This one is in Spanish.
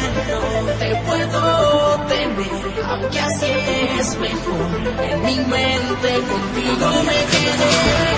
no te puedo tener, aunque así es mejor. En mi mente contigo me quedé.